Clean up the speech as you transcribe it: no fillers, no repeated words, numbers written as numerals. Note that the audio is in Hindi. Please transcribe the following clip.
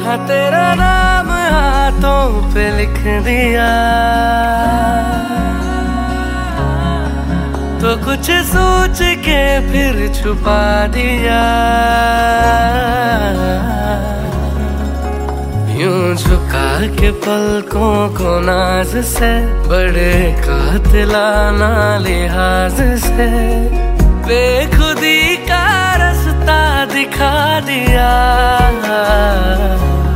हाँ तेरा नाम हाथों पे लिख दिया, तो कुछ सोच के फिर छुपा दिया। यूं झुका के पलकों को नाज से, बड़े कातिलाना लिहाज से बेखुदी का रास्ता दिखा दिया।